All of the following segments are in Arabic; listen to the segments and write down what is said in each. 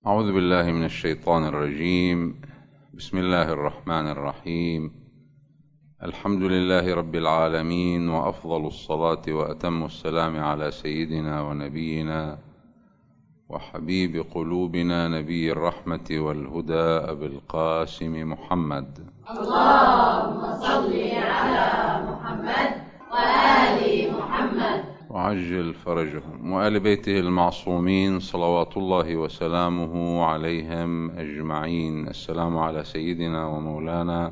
أعوذ بالله من الشيطان الرجيم. بسم الله الرحمن الرحيم. الحمد لله رب العالمين، وأفضل الصلاة وأتم السلام على سيدنا ونبينا وحبيب قلوبنا نبي الرحمة والهدى أبي القاسم محمد. اللهم صل على محمد وآل محمد وعجل فرجهم، وآل بيته المعصومين صلوات الله وسلامه عليهم أجمعين. السلام على سيدنا ومولانا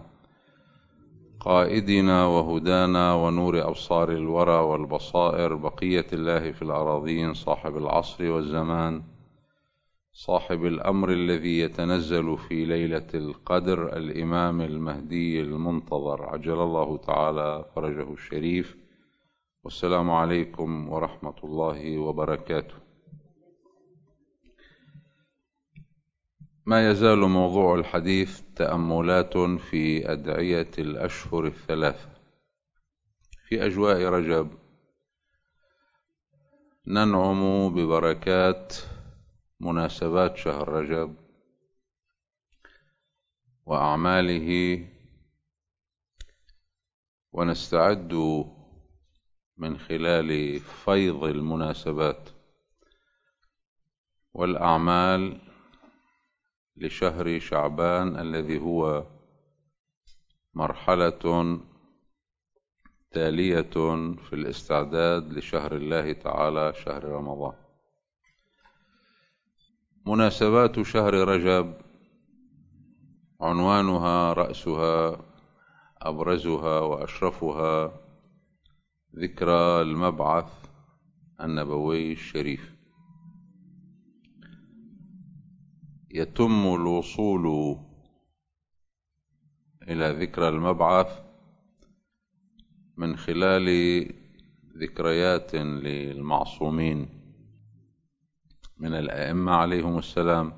قائدنا وهدانا ونور أبصار الورى والبصائر، بقية الله في الأراضين، صاحب العصر والزمان، صاحب الأمر الذي يتنزل في ليلة القدر، الإمام المهدي المنتظر عجل الله تعالى فرجه الشريف. والسلام عليكم ورحمة الله وبركاته. ما يزال موضوع الحديث تأملات في أدعية الأشهر الثلاثة في أجواء رجب، ننعم ببركات مناسبات شهر رجب وأعماله، ونستعد من خلال فيض المناسبات والأعمال لشهر شعبان الذي هو مرحلة تالية في الاستعداد لشهر الله تعالى، شهر رمضان. مناسبات شهر رجب عنوانها رأسها أبرزها وأشرفها ذكرى المبعث النبوي الشريف. يتم الوصول إلى ذكرى المبعث من خلال ذكريات للمعصومين من الأئمة عليهم السلام،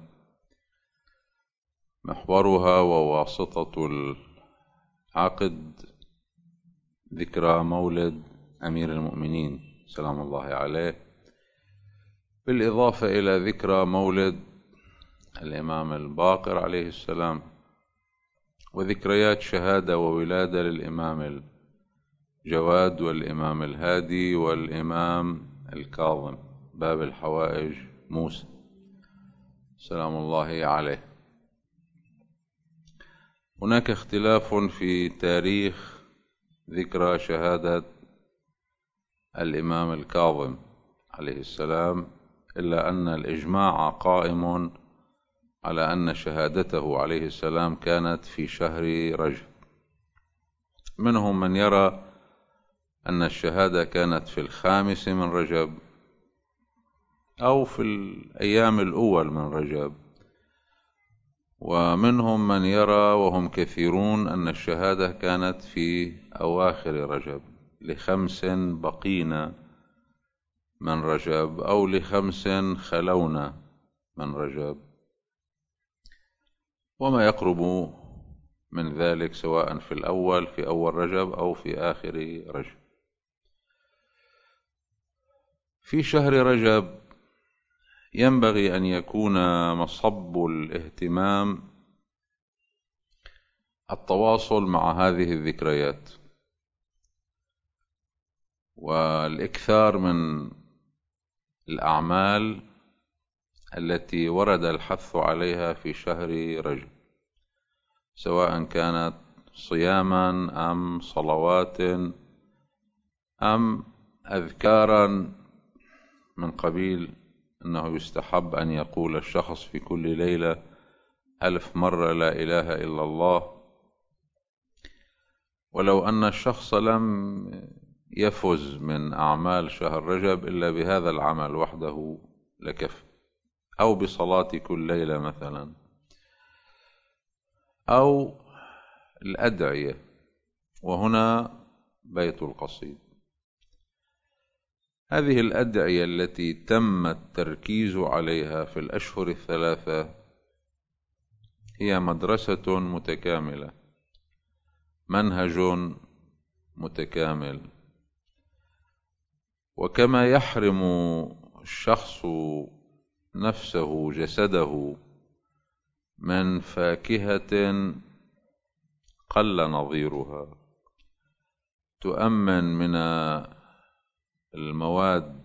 محورها وواسطة العقد ذكرى مولد أمير المؤمنين سلام الله عليه، بالإضافة إلى ذكرى مولد الإمام الباقر عليه السلام، وذكريات شهادة وولادة للإمام الجواد والإمام الهادي والإمام الكاظم باب الحوائج موسى سلام الله عليه. هناك اختلاف في تاريخ ذكرى شهادة الإمام الكاظم عليه السلام، إلا أن الإجماع قائم على أن شهادته عليه السلام كانت في شهر رجب. منهم من يرى أن الشهادة كانت في 5 من رجب أو في الأيام الأول من رجب، ومنهم من يرى وهم كثيرون أن الشهادة كانت في أواخر رجب ل5 بقينا من رجب أو ل5 خلونا من رجب، وما يقرب من ذلك سواء في الأول في أول رجب أو في آخر رجب. في شهر رجب ينبغي أن يكون مصب الاهتمام التواصل مع هذه الذكريات والإكثار من الأعمال التي ورد الحث عليها في شهر رجب، سواء كانت صياما أم صلوات أم أذكارا، من قبيل أنه يستحب أن يقول الشخص في كل ليلة 1000 مرة لا إله إلا الله، ولو أن الشخص لم يفز من أعمال شهر رجب إلا بهذا العمل وحده لكفى، أو بصلاة كل ليلة مثلا، أو الأدعية. وهنا بيت القصيد. هذه الأدعية التي تم التركيز عليها في الأشهر الثلاثة هي مدرسة متكاملة، منهج متكامل. وكما يحرم الشخص نفسه جسده من فاكهة قل نظيرها، تؤمن من المواد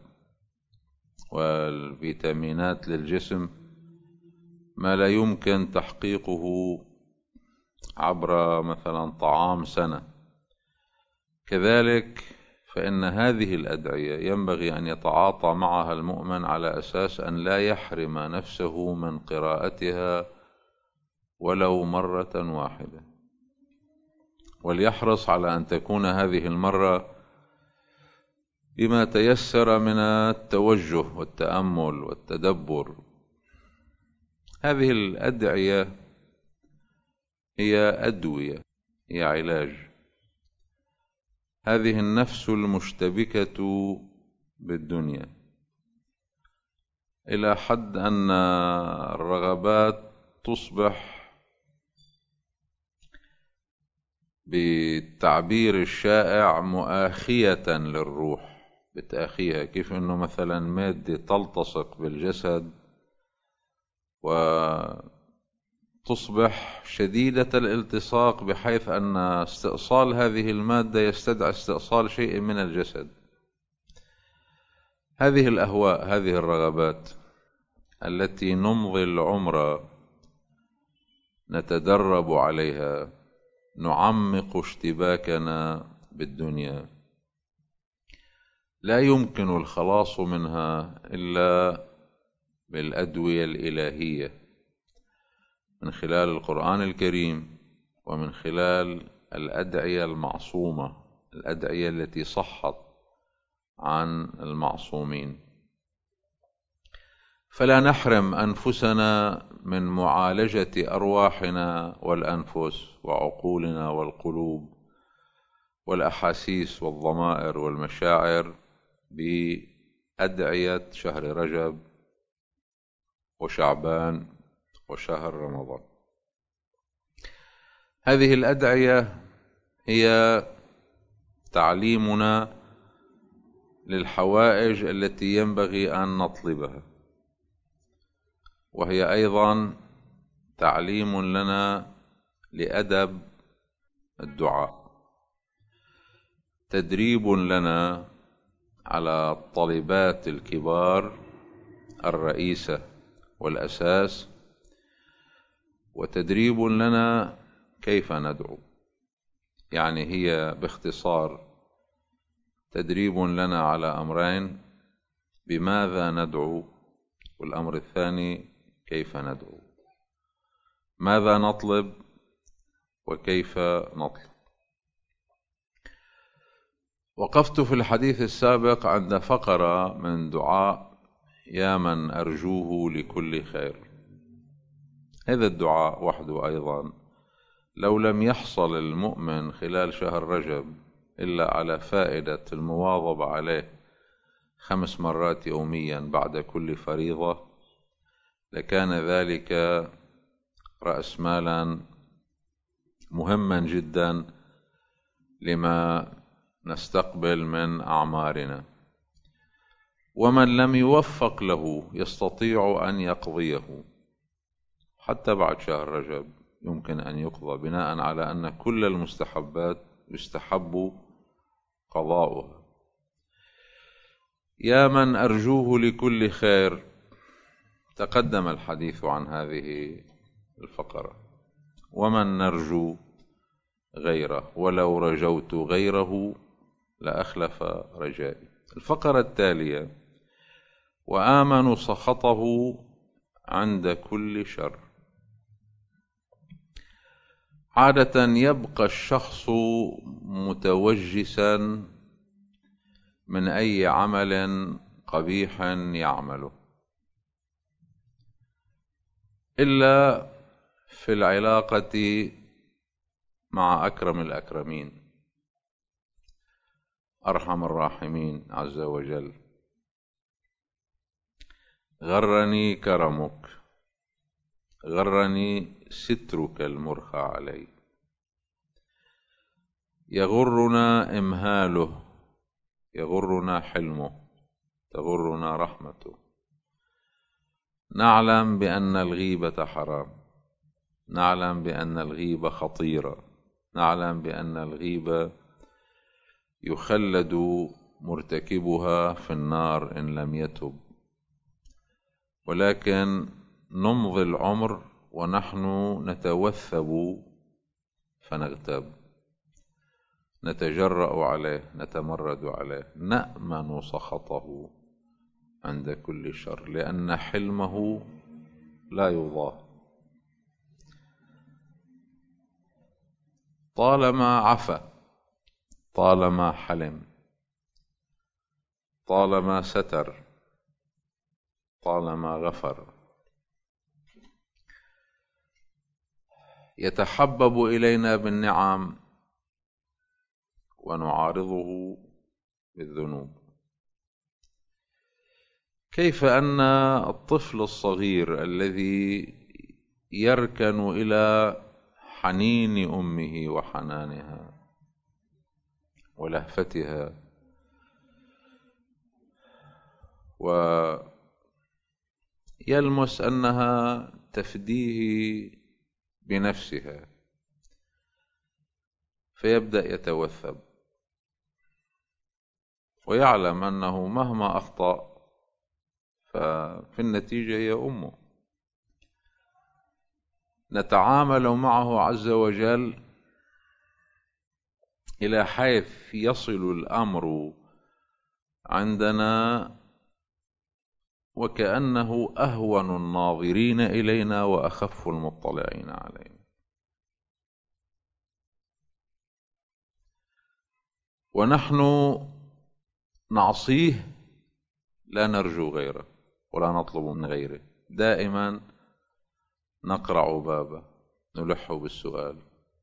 والفيتامينات للجسم ما لا يمكن تحقيقه عبر مثلا طعام سنة. كذلك فإن هذه الأدعية ينبغي أن يتعاطى معها المؤمن على أساس أن لا يحرم نفسه من قراءتها ولو مرة واحدة، وليحرص على أن تكون هذه المرة بما تيسر من التوجه والتأمل والتدبر. هذه الأدعية هي أدوية، هي علاج. هذه النفس المشتبكة بالدنيا إلى حد أن الرغبات تصبح بالتعبير الشائع مؤاخية للروح، بتأخيها، كيف أنه مثلا مادة تلتصق بالجسد وتصبح شديدة الالتصاق بحيث أن استئصال هذه المادة يستدعي استئصال شيء من الجسد. هذه الأهواء، هذه الرغبات التي نمضي العمر نتدرب عليها، نعمق اشتباكنا بالدنيا، لا يمكن الخلاص منها إلا بالأدوية الإلهية من خلال القرآن الكريم ومن خلال الأدعية المعصومة، الأدعية التي صحت عن المعصومين. فلا نحرم أنفسنا من معالجة أرواحنا والأنفس وعقولنا والقلوب والأحاسيس والضمائر والمشاعر بأدعية شهر رجب وشعبان وشهر رمضان. هذه الأدعية هي تعليمنا للحوائج التي ينبغي أن نطلبها، وهي أيضا تعليم لنا لأدب الدعاء، تدريب لنا على الطلبات الكبار الرئيسة والأساس، وتدريب لنا كيف ندعو. يعني هي باختصار تدريب لنا على أمرين: بماذا ندعو، والأمر الثاني كيف ندعو. ماذا نطلب وكيف نطلب. وقفت في الحديث السابق عند فقرة من دعاء يا من أرجوه لكل خير. هذا الدعاء وحده أيضا لو لم يحصل المؤمن خلال شهر رجب إلا على فائدة المواظبة عليه 5 مرات يوميا بعد كل فريضة، لكان ذلك رأس مالا مهما جدا لما نستقبل من أعمارنا. ومن لم يوفق له يستطيع أن يقضيه حتى بعد شهر رجب، يمكن أن يقضى بناء على أن كل المستحبات يستحب قضاؤها. يا من أرجوه لكل خير، تقدم الحديث عن هذه الفقرة. ومن نرجو غيره، ولو رجوت غيره لأخلف رجائي. الفقرة التالية: وآمن سخطه عند كل شر. عادة يبقى الشخص متوجسا من أي عمل قبيح يعمله، إلا في العلاقة مع أكرم الأكرمين أرحم الراحمين عز وجل. غرني كرمك، غرني سترك المرخى علي. يغرنا إمهاله، يغرنا حلمه، تغرنا رحمته. نعلم بأن الغيبة حرام، نعلم بأن الغيبة خطيرة، نعلم بأن الغيبة يخلد مرتكبها في النار إن لم يتب، ولكن نمضي العمر ونحن نتوثب فنغتاب، نتجرأ عليه، نتمرد عليه، نأمن سخطه عند كل شر، لأن حلمه لا يضاه. طالما عفا، طالما حلم، طالما ستر، طالما غفر، يتحبب إلينا بالنعم ونعارضه بالذنوب. كيف أن الطفل الصغير الذي يركن إلى حنين أمه وحنانها ولهفتها ويلمس أنها تفديه بنفسها فيبدأ يتوثب ويعلم أنه مهما أخطأ ففي النتيجة هي أمه. نتعامل معه عز وجل إلى حيث يصل الأمر عندنا وكأنه أهون الناظرين إلينا وأخف المطلعين علينا، ونحن نعصيه لا نرجو غيره ولا نطلب من غيره، دائما نقرع بابه، نلح بالسؤال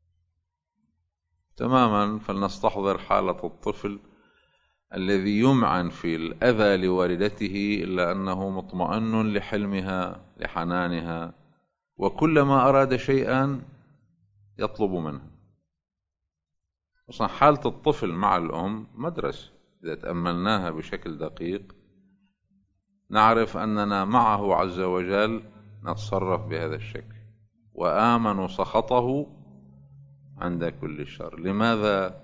تماما. فلنستحضر حالة الطفل الذي يمعن في الأذى لوالدته إلا أنه مطمئن لحلمها لحنانها، وكلما أراد شيئا يطلب منها. أصلا حالة الطفل مع الأم مدرسة، إذا تأملناها بشكل دقيق نعرف أننا معه عز وجل نتصرف بهذا الشكل. وآمنوا سخطه عند كل شر. لماذا؟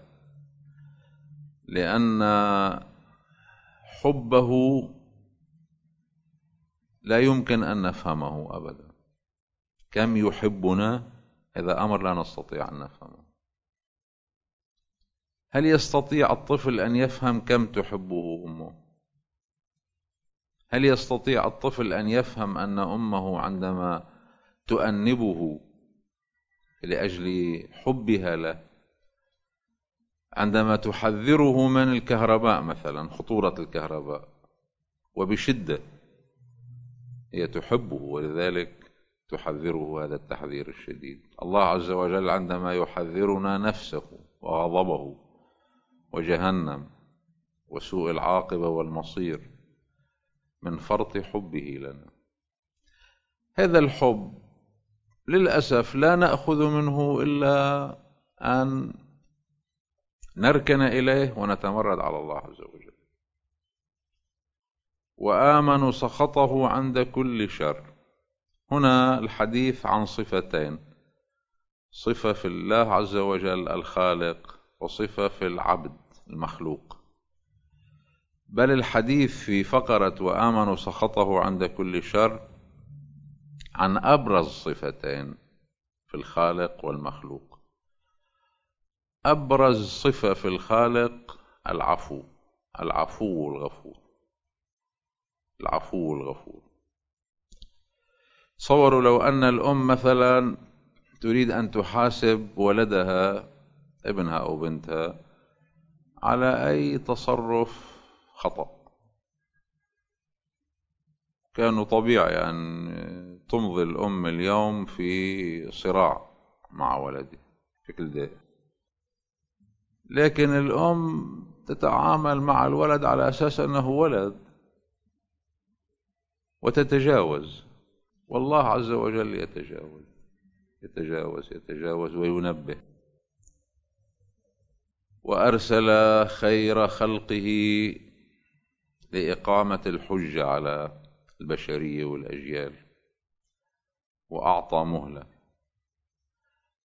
لأن حبه لا يمكن أن نفهمه أبدا. كم يحبنا هذا أمر لا نستطيع أن نفهمه. هل يستطيع الطفل أن يفهم كم تحبه أمه؟ هل يستطيع الطفل أن يفهم أن أمه عندما تؤنبه لأجل حبها له، عندما تحذره من الكهرباء مثلا، خطورة الكهرباء، وبشدة هي تحبه ولذلك تحذره هذا التحذير الشديد. الله عز وجل عندما يحذرنا نفسه وغضبه وجهنم وسوء العاقبة والمصير من فرط حبه لنا. هذا الحب للأسف لا نأخذ منه إلا أن نركن إليه ونتمرد على الله عز وجل. وآمنوا سخطه عند كل شر. هنا الحديث عن صفتين، صفة في الله عز وجل الخالق وصفة في العبد المخلوق. بل الحديث في فقرة وآمنوا سخطه عند كل شر عن أبرز صفتين في الخالق والمخلوق. أبرز صفة في الخالق العفو، العفو الغفور، العفو الغفور. تصوروا لو أن الأم مثلا تريد أن تحاسب ولدها ابنها أو بنتها على أي تصرف خطأ، كانوا طبيعي أن تمضي الأم اليوم في صراع مع ولدها بشكل دائم، لكن الأم تتعامل مع الولد على أساس أنه ولد وتتجاوز، والله عز وجل يتجاوز يتجاوز يتجاوز وينبه. وأرسل خير خلقه لإقامة الحجة على البشرية والأجيال، وأعطى مهلة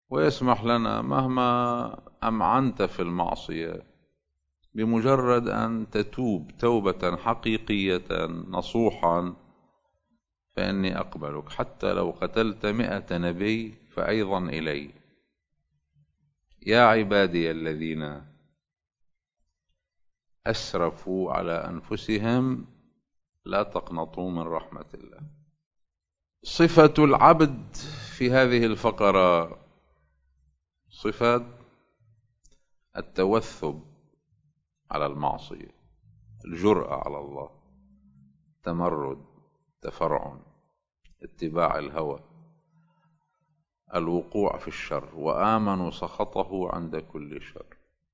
ويسمح لنا مهما أمعنت في المعصية، بمجرد أن تتوب توبة حقيقية نصوحا فإني أقبلك، حتى لو قتلت 100 نبي فأيضا إلي. يا عبادي الذين أسرفوا على أنفسهم لا تقنطوا من رحمة الله. صفة العبد في هذه الفقرة صفة التوثب على المعصية، الجرأة على الله، تمرد، تفرع، اتباع الهوى، الوقوع في الشر، وآمنوا سخطه عند كل شر.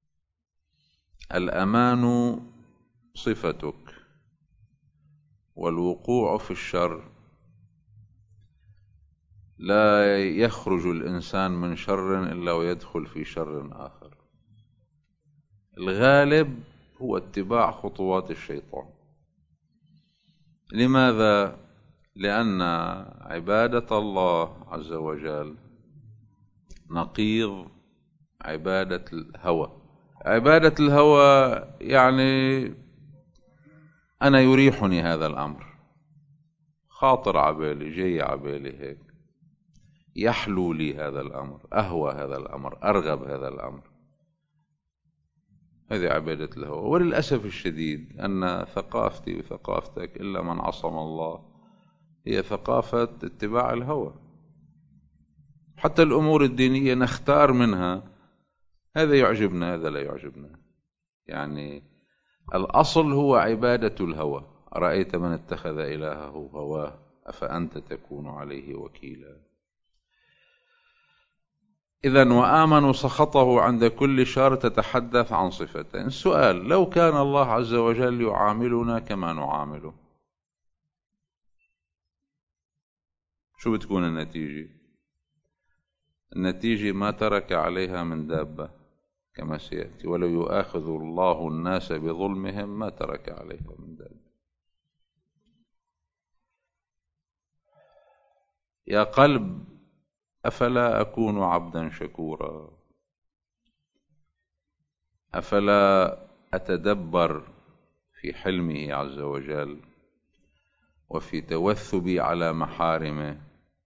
الأمان صفتك، والوقوع في الشر لا يخرج الإنسان من شر إلا ويدخل في شر آخر. الغالب هو اتباع خطوات الشيطان. لماذا؟ لأن عبادة الله عز وجل نقيض عبادة الهوى. عبادة الهوى يعني أنا يريحني هذا الأمر، خاطر عبالي، جاي عبالي هيك، يحلو لي هذا الأمر، أهوى هذا الأمر، أرغب هذا الأمر. هذه عبادة الهوى. وللأسف الشديد أن ثقافتي وثقافتك إلا من عصم الله هي ثقافة اتباع الهوى. حتى الأمور الدينية نختار منها هذا يعجبنا هذا لا يعجبنا. يعني الأصل هو عبادة الهوى. أرأيت من اتخذ إلهه هواه أفأنت تكون عليه وكيلا. إذن وآمنوا سخطه عند كل شر تتحدث عن صفتين. السؤال: لو كان الله عز وجل يعاملنا كما نعامله، شو بتكون النتيجة؟ النتيجة ما ترك عليها من دابة كما سيأتي. ولو يؤاخذ الله الناس بظلمهم ما ترك عليها من دابة. يا قلب أفلا أكون عبدا شكورا؟ أفلا أتدبر في حلمه عز وجل وفي توثبي على محارمه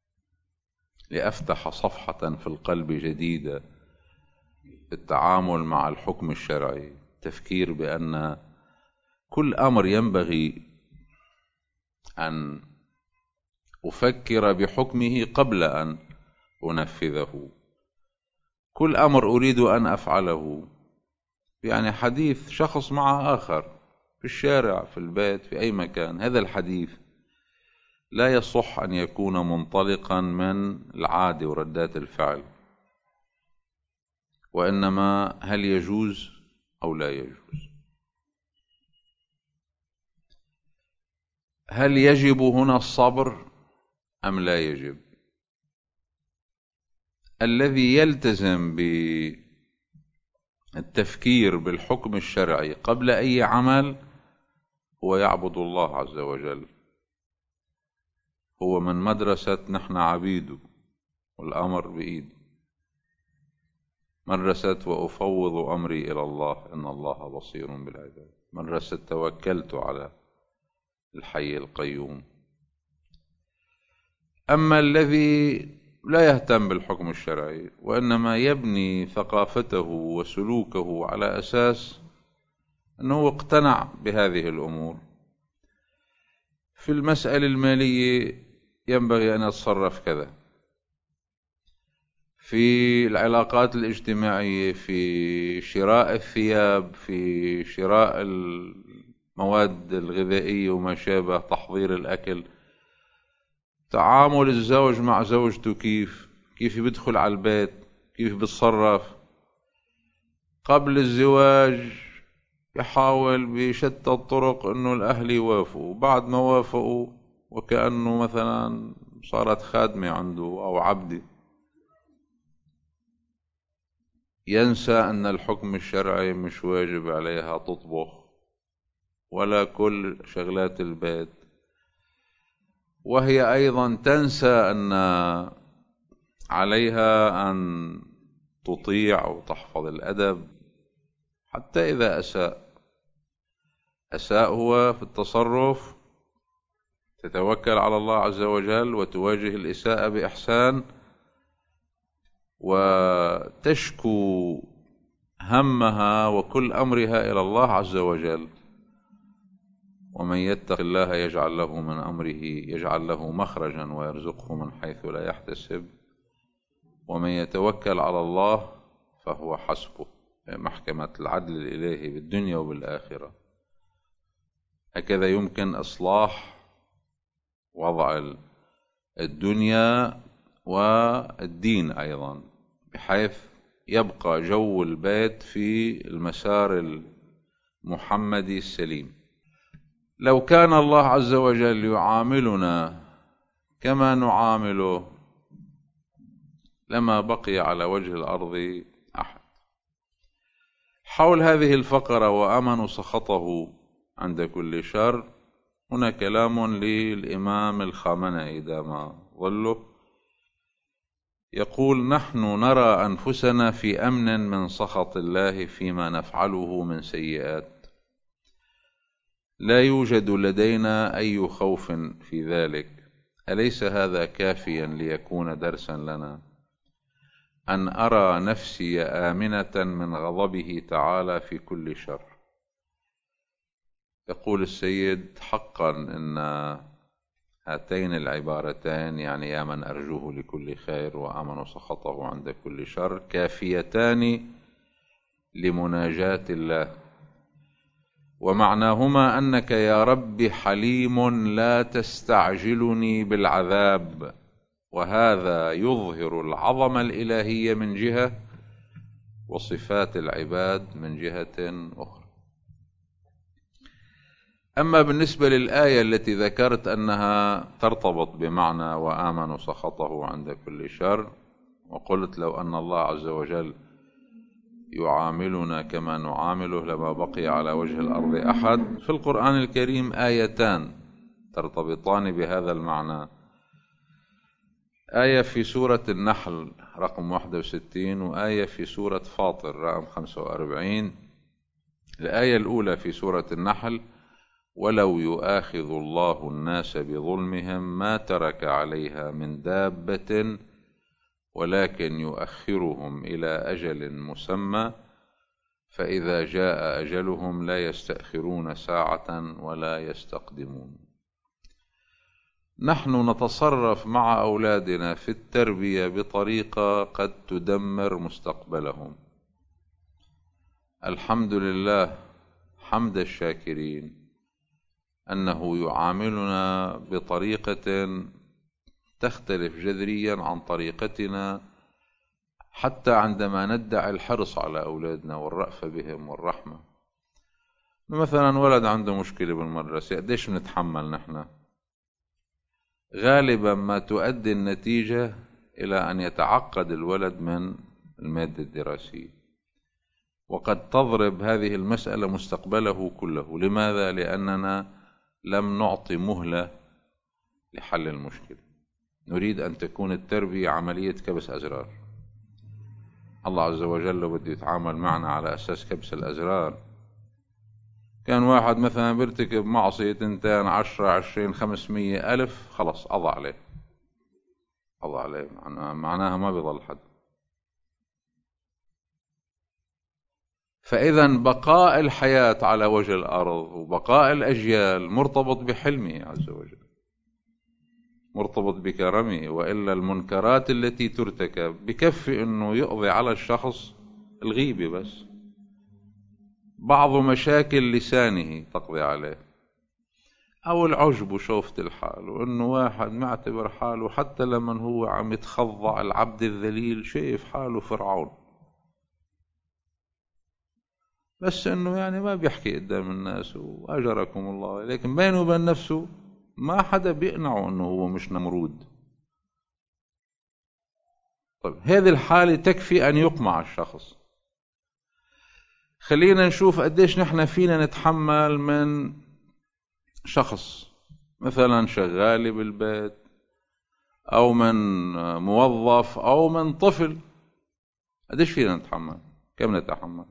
لأفتح صفحة في القلب جديدة في التعامل مع الحكم الشرعي؟ تفكير بأن كل أمر ينبغي أن أفكر بحكمه قبل أن أنفذه. كل أمر أريد أن أفعله، يعني حديث شخص مع آخر في الشارع، في البيت، في أي مكان، هذا الحديث لا يصح أن يكون منطلقا من العادة وردات الفعل، وإنما هل يجوز أو لا يجوز؟ هل يجب هنا الصبر أم لا يجب؟ الذي يلتزم بالتفكير بالحكم الشرعي قبل أي عمل هو يعبد الله عز وجل، هو من مدرسة نحن عبيده والأمر بإيده، مدرسة وأفوض أمري إلى الله إن الله بصير بالعباد، مدرسة توكلت على الحي القيوم. أما الذي لا يهتم بالحكم الشرعي وإنما يبني ثقافته وسلوكه على أساس أنه اقتنع بهذه الأمور، في المسألة المالية ينبغي أن يتصرف كذا، في العلاقات الاجتماعية، في شراء الثياب، في شراء المواد الغذائية وما شابه، تحضير الأكل، تعامل الزوج مع زوجته، كيف بيدخل على البيت، كيف بيتصرف. قبل الزواج يحاول بشتى الطرق انه الاهل يوافقوا، بعد ما وافقوا وكأنه مثلا صارت خادمة عنده او عبدة، ينسى ان الحكم الشرعي مش واجب عليها تطبخ ولا كل شغلات البيت، وهي أيضا تنسى أن عليها أن تطيع وتحفظ الأدب حتى إذا أساء هو في التصرف، تتوكل على الله عز وجل وتواجه الإساءة بإحسان، وتشكو همها وكل أمرها إلى الله عز وجل. ومن يتق الله يجعل له من أمره يجعل له مخرجا ويرزقه من حيث لا يحتسب، ومن يتوكل على الله فهو حسبه. محكمة العدل الإلهي بالدنيا وبالآخرة. هكذا يمكن إصلاح وضع الدنيا والدين أيضا، بحيث يبقى جو البيت في المسار المحمدي السليم. لو كان الله عز وجل يعاملنا كما نعامله لما بقي على وجه الأرض أحد. حول هذه الفقرة وأمنوا سخطه عند كل شر، هنا كلام للإمام الخامنئي دام ظله، يقول: نحن نرى أنفسنا في أمن من سخط الله فيما نفعله من سيئات، لا يوجد لدينا أي خوف في ذلك. أليس هذا كافيا ليكون درسا لنا أن أرى نفسي آمنة من غضبه تعالى في كل شر؟ يقول السيد: حقا إن هاتين العبارتين، يعني يا من أرجوه لكل خير وآمن سخطه عند كل شر، كافيتان لمناجاة الله، ومعناهما أنك يا رب حليم لا تستعجلني بالعذاب، وهذا يظهر العظمة الإلهية من جهة وصفات العباد من جهة أخرى. أما بالنسبة للآية التي ذكرت أنها ترتبط بمعنى وآمنوا سخطه عند كل شر، وقلت لو أن الله عز وجل يعاملنا كما نعامله لما بقي على وجه الأرض أحد، في القرآن الكريم آيتان ترتبطان بهذا المعنى. آية في سورة النحل رقم 61، وآية في سورة فاطر رقم 45. الآية الأولى في سورة النحل: ولو يؤاخذ الله الناس بظلمهم ما ترك عليها من دابة ولكن يؤخرهم إلى أجل مسمى فإذا جاء أجلهم لا يستأخرون ساعة ولا يستقدمون. نحن نتصرف مع أولادنا في التربية بطريقة قد تدمر مستقبلهم. الحمد لله حمد الشاكرين أنه يعاملنا بطريقة تختلف جذريا عن طريقتنا، حتى عندما ندعي الحرص على أولادنا والرأفة بهم والرحمة. مثلا ولد عنده مشكلة بالمدرسة، قديش بنتحمل نحن؟ غالبا ما تؤدي النتيجة إلى أن يتعقد الولد من المادة الدراسية، وقد تضرب هذه المسألة مستقبله كله. لماذا؟ لأننا لم نعطي مهلة لحل المشكلة. نريد أن تكون التربية عملية كبس أزرار. الله عز وجل بده يتعامل معنا على أساس كبس الأزرار. كان واحد مثلا بيرتكب معصية 2 10 20 500 ألف، خلص قضى عليه، معناها ما بيضل حد. فإذا بقاء الحياة على وجه الأرض وبقاء الأجيال مرتبط بحلمه عز وجل، مرتبط بكرمه، وإلا المنكرات التي ترتكب بكفي أنه يقضي على الشخص الغيبة بس، بعض مشاكل لسانه تقضي عليه، أو العجب وشوفة الحال، وأنه واحد معتبر حاله حتى لمن هو عم يتخضع العبد الذليل شايف حاله فرعون، بس أنه يعني ما بيحكي قدام الناس وأجركم الله، لكن بينه وبين نفسه ما حدا بيقنعه أنه هو مش نمرود. طيب هذه الحالة تكفي أن يقمع الشخص. خلينا نشوف قديش نحن فينا نتحمل من شخص مثلا شغال بالبيت أو من موظف أو من طفل. قديش فينا نتحمل؟ كم نتحمل؟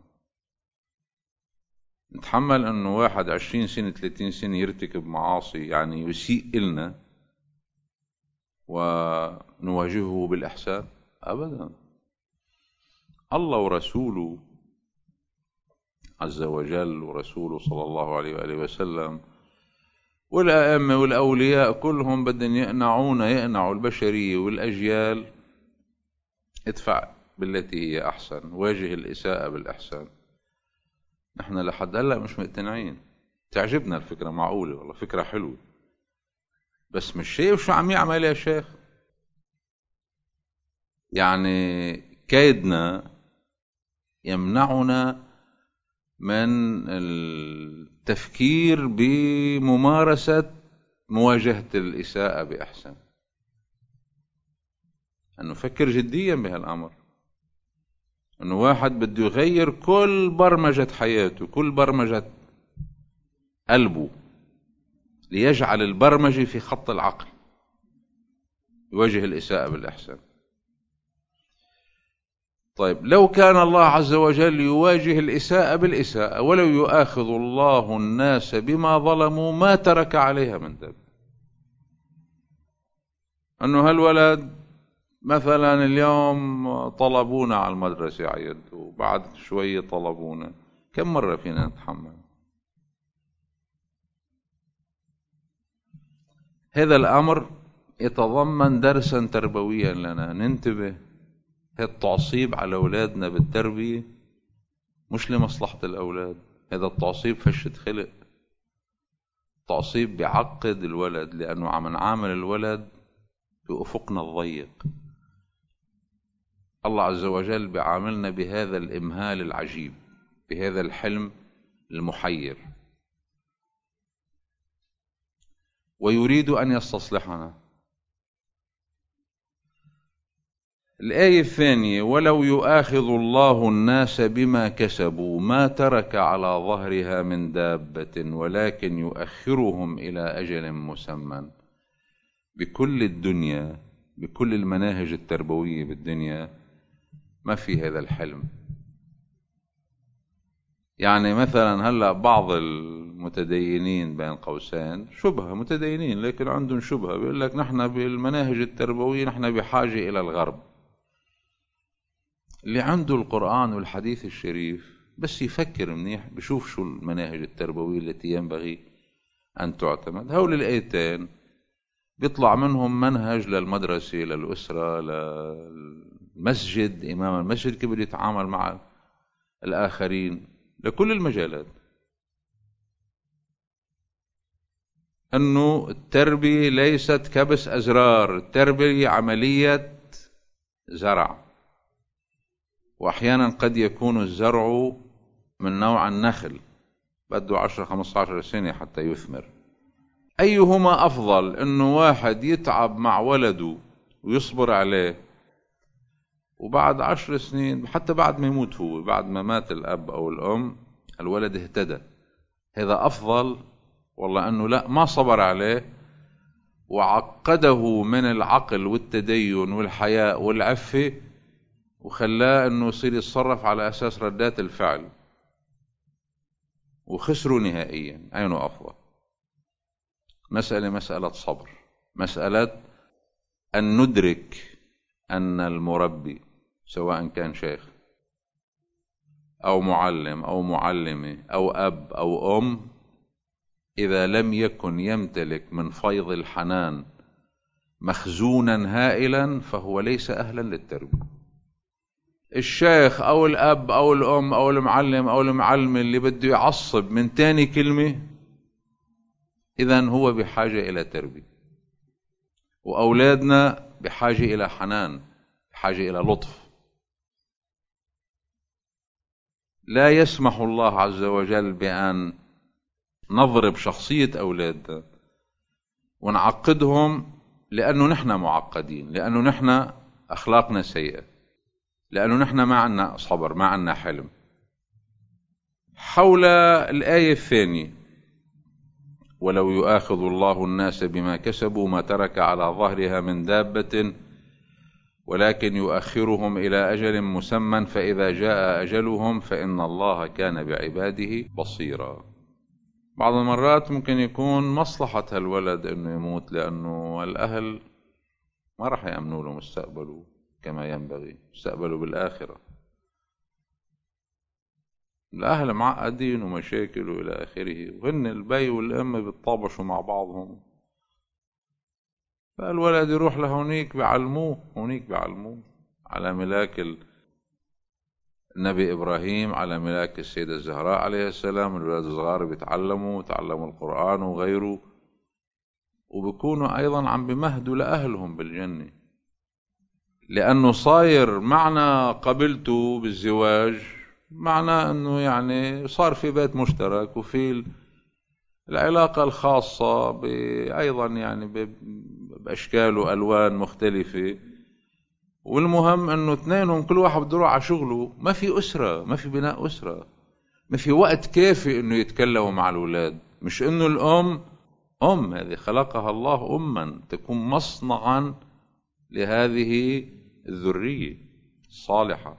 نتحمل أنه واحد 20 سنة 30 سنة يرتكب معاصي، يعني يسيء إلنا، ونواجهه بالإحسان؟ أبدا. الله ورسوله عز وجل ورسوله صلى الله عليه وآله وسلم والأئمة والأولياء كلهم بدهم يقنعوا البشرية والأجيال: ادفع بالتي هي أحسن، واجه الإساءة بالإحسان. نحن لحد هلا مش مقتنعين. تعجبنا الفكرة، معقولة والله فكرة حلوة، بس مش شايف شو عم يعمل يا شيخ. يعني كيدنا يمنعنا من التفكير بممارسة مواجهة الإساءة بإحسان، أن نفكر جديا بهالأمر. أنه واحد بده يغير كل برمجة حياته، كل برمجة قلبه، ليجعل البرمجة في خط العقل، يواجه الإساءة بالإحسان. طيب لو كان الله عز وجل يواجه الإساءة بالإساءة ولو يؤاخذ الله الناس بما ظلموا ما ترك عليها من دابة. أنه هالولد مثلا اليوم طلبونا على المدرسة عيد، وبعد شوية طلبونا، كم مرة فينا نتحمل؟ هذا الأمر يتضمن درسا تربويا لنا، ننتبه. هذا التعصيب على أولادنا بالتربية مش لمصلحة الأولاد، هذا التعصيب فشة خلق، تعصيب بيعقد الولد، لأنه عم نعامل الولد بأفقنا الضيق. الله عز وجل بيعاملنا بهذا الإمهال العجيب، بهذا الحلم المحير، ويريد أن يستصلحنا. الآية الثانية: ولو يؤاخذ الله الناس بما كسبوا ما ترك على ظهرها من دابة ولكن يؤخرهم إلى أجل مسمى. بكل الدنيا، بكل المناهج التربوية بالدنيا ما في هذا الحلم. يعني مثلا هلأ بعض المتدينين بين قوسين، شبهة متدينين لكن عندهم شبهة، بيقول لك نحن بالمناهج التربوية نحن بحاجة إلى الغرب. اللي عنده القرآن والحديث الشريف بس يفكر منيح بشوف شو المناهج التربوية التي ينبغي أن تعتمد. هول الآيتين بيطلع منهم منهج للمدرسة، للأسرة، للمسجد، إمام المسجد كيف بده يتعامل مع الآخرين، لكل المجالات. أنه التربية ليست كبس أزرار، التربية عملية زرع، وأحيانا قد يكون الزرع من نوع النخل بده 10-15 سنة حتى يثمر. أيهما أفضل؟ أنه واحد يتعب مع ولده ويصبر عليه، وبعد 10 سنين حتى بعد ما يموت هو، بعد ما مات الأب أو الأم، الولد اهتدى، هذا أفضل؟ والله أنه لا، ما صبر عليه وعقده من العقل والتدين والحياء والعفة، وخلاه أنه يصير يتصرف على أساس ردات الفعل، وخسروا نهائيا. أينه أفضل؟ مسألة صبر، مسألة أن ندرك أن المربي سواء كان شيخ أو معلم أو معلمة أو أب أو أم، إذا لم يكن يمتلك من فيض الحنان مخزونا هائلا فهو ليس أهلا للتربية. الشيخ أو الأب أو الأم أو المعلم أو المعلمة اللي بده يعصب من تاني كلمة، إذن هو بحاجة إلى تربية. وأولادنا بحاجة إلى حنان، بحاجة إلى لطف. لا يسمح الله عز وجل بأن نضرب شخصية أولادنا ونعقدهم، لأنه نحن معقدين، لأنه نحن أخلاقنا سيئة، لأنه نحن ما عنا صبر، ما عنا حلم. حول الآية الثانية: ولو يؤاخذ الله الناس بما كسبوا ما ترك على ظهرها من دابة ولكن يؤخرهم إلى أجل مسمى فإذا جاء أجلهم فإن الله كان بعباده بصيرا. بعض المرات ممكن يكون مصلحة هالولد إنه يموت، لأنه الأهل ما راح يأمنوا له مستقبله كما ينبغي، مستقبله بالآخرة. الأهل معقدين ومشاكل وإلى آخره، وهن البي والأم بيتطابشوا مع بعضهم، فالولد يروح لهونيك بعلموه، هونيك بعلموه على ملاك النبي إبراهيم، على ملاك السيدة الزهراء عليه السلام. الولاد الصغار بيتعلموا القرآن وغيره، وبيكونوا أيضا عم بمهدوا لأهلهم بالجنة، لأنه صاير معنى قبلته بالزواج معنى أنه يعني صار في بيت مشترك، وفي العلاقة الخاصة أيضا يعني بأشكال وألوان مختلفة، والمهم أنه اثنينهم كل واحد بده يروح على شغله، ما في أسرة، ما في بناء أسرة، ما في وقت كافي أنه يتكلموا مع الأولاد. مش أنه الأم هذه خلقها الله أما تكون مصنعا لهذه الذرية الصالحة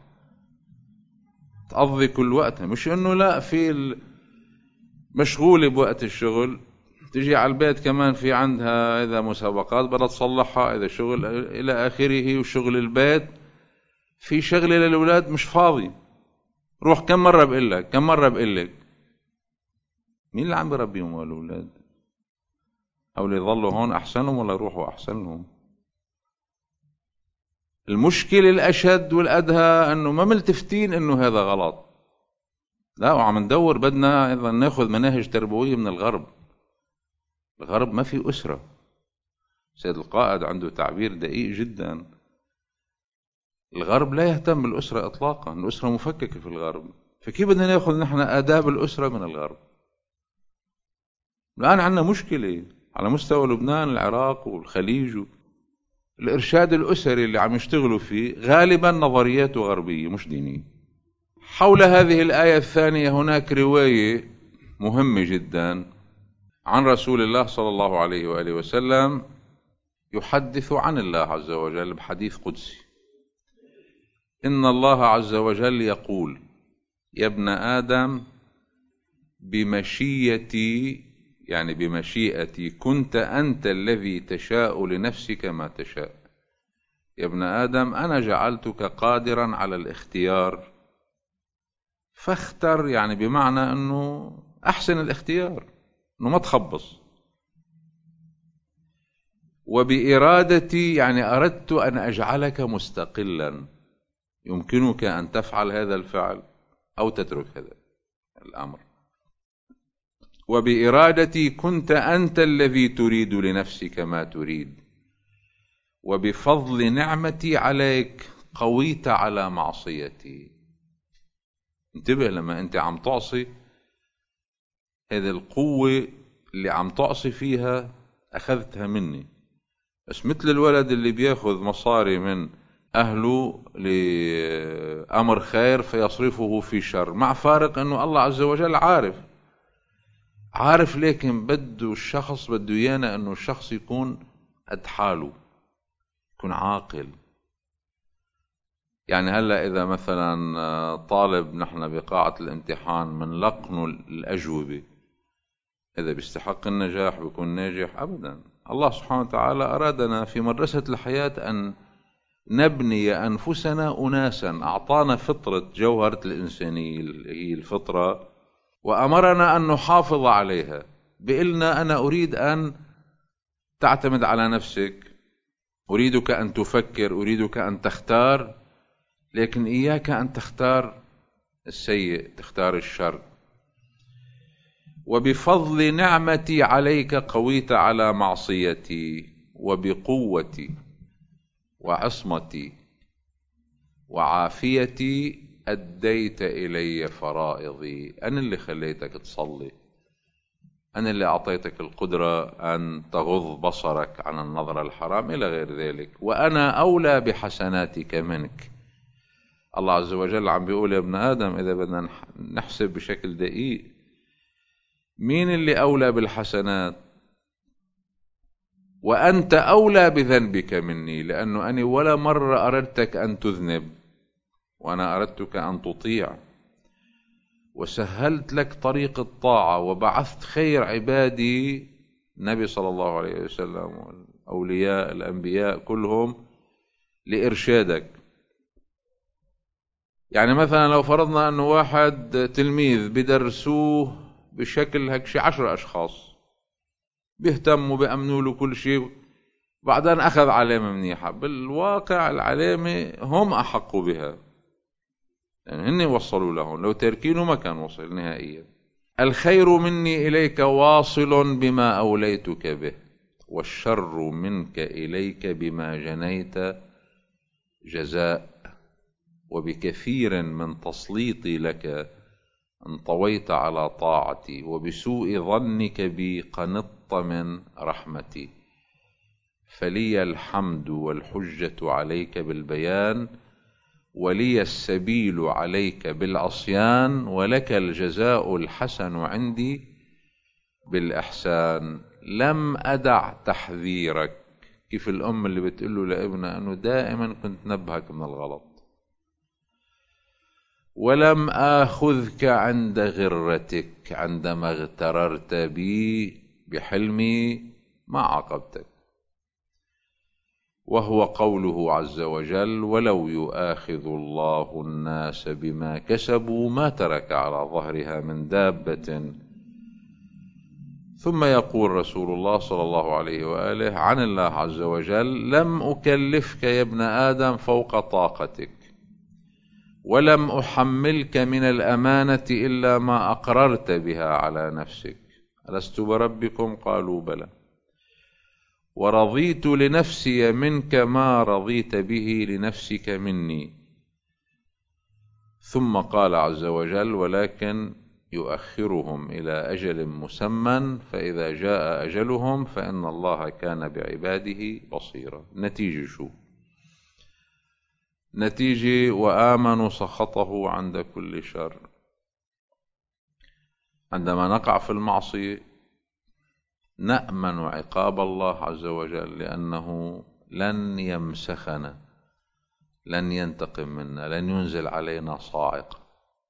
تقضي كل وقتها، مش أنه لا في مشغولة بوقت الشغل، تجي على البيت كمان في عندها إذا مسابقات بدها تصلحها، إذا شغل إلى آخره، وشغل البيت في شغلة للأولاد مش فاضي. روح كم مرة بقول لك مين اللي عم بربيهم الأولاد؟ أو اللي يظلوا هون أحسنهم ولا يروحوا أحسنهم؟ المشكلة الأشد والأدهى أنه ما ملتفتين أنه هذا غلط، لا، وعم ندور بدنا أيضا ناخذ مناهج تربوية من الغرب. الغرب ما في أسرة. سيد القائد عنده تعبير دقيق جدا، الغرب لا يهتم بالأسرة إطلاقا، الأسرة مفككة في الغرب، فكيف بدنا ناخذ نحن آداب الأسرة من الغرب؟ الآن عندنا مشكلة على مستوى لبنان، العراق والخليج، الإرشاد الأسري اللي عم يشتغلوا فيه غالبا نظرياته غربية مش دينية. حول هذه الآية الثانية هناك رواية مهمة جدا عن رسول الله صلى الله عليه وآله وسلم يحدث عن الله عز وجل بحديث قدسي. إن الله عز وجل يقول: يا ابن آدم بمشيتي، يعني بمشيئتي، كنت أنت الذي تشاء لنفسك ما تشاء. يا ابن آدم أنا جعلتك قادرا على الاختيار فاختر، يعني بمعنى أنه أحسن الاختيار، أنه ما تخبص. وبإرادتي يعني أردت أن أجعلك مستقلا، يمكنك أن تفعل هذا الفعل أو تترك هذا الأمر. وبإرادتي كنت أنت الذي تريد لنفسك ما تريد. وبفضل نعمتي عليك قويت على معصيتي. انتبه، لما أنت عم تعصي، هذه القوة اللي عم تعصي فيها أخذتها مني. بس مثل الولد اللي بياخذ مصاري من أهله لأمر خير فيصرفه في شر، مع فارق أنه الله عز وجل عارف، لكن بده الشخص، بده إيانا أنه الشخص يكون قد حاله، يكون عاقل. يعني هلأ إذا مثلا طالب نحن بقاعة الامتحان من لقنه الأجوبة، إذا بيستحق النجاح بيكون ناجح؟ أبدا. الله سبحانه وتعالى أرادنا في مدرسة الحياة أن نبني أنفسنا أناسا، أعطانا فطرة جوهرة الإنسانية هي الفطرة، وأمرنا أن نحافظ عليها. بقلنا أنا أريد أن تعتمد على نفسك، أريدك أن تفكر، أريدك أن تختار، لكن إياك أن تختار السيء، تختار الشر. وبفضل نعمتي عليك قويت على معصيتي، وبقوتي وعصمتي وعافيتي أديت إلي فرائضي. أنا اللي خليتك تصلي، أنا اللي أعطيتك القدرة أن تغض بصرك عن النظر الحرام إلى غير ذلك، وأنا أولى بحسناتك منك. الله عز وجل عم بيقول: يا ابن آدم، إذا بدنا نحسب بشكل دقيق، مين اللي أولى بالحسنات؟ وأنت أولى بذنبك مني، لأنه أنا ولا مرة أردتك أن تذنب، وأنا أردتك أن تطيع، وسهلت لك طريق الطاعة، وبعثت خير عبادي النبي صلى الله عليه وسلم والأولياء الأنبياء كلهم لإرشادك. يعني مثلا لو فرضنا أنه واحد تلميذ بدرسوه بشكل هيك شي 10 أشخاص بيهتموا بأمنوا له كل شيء، بعدين أخذ علامة منيحة، بالواقع العلامة هم أحقوا بها، يعني هن وصلوا لهم، لو تركينه ما كان وصل نهائيا. الخير مني إليك واصل بما أوليتك به، والشر منك إليك بما جنيت جزاء، وبكثير من تسليطي لك انطويت على طاعتي، وبسوء ظنك بي قنطت من رحمتي. فلي الحمد والحجة عليك بالبيان، ولي السبيل عليك بالعصيان، ولك الجزاء الحسن عندي بالإحسان. لم أدع تحذيرك، كيف الأم اللي بتقوله لابنها أنه دائما كنت نبهك من الغلط. ولم آخذك عند غرتك، عندما اغتررت بي بحلمي ما عاقبتك. وهو قوله عز وجل: ولو يؤاخذ الله الناس بما كسبوا ما ترك على ظهرها من دابة. ثم يقول رسول الله صلى الله عليه وآله عن الله عز وجل: لم أكلفك يا ابن آدم فوق طاقتك، ولم أحملك من الأمانة إلا ما أقررت بها على نفسك، ألست بربكم؟ قالوا بلى. ورضيت لنفسي منك ما رضيت به لنفسك مني. ثم قال عز وجل: ولكن يؤخرهم إلى أجل مسمى، فإذا جاء أجلهم فإن الله كان بعباده بصيرا. نتيجة شو؟ نتيجة: وآمنوا سخطه عند كل شر. عندما نقع في المعصية نأمن عقاب الله عز وجل، لأنه لن يمسخنا، لن ينتقم منا، لن ينزل علينا صاعقة.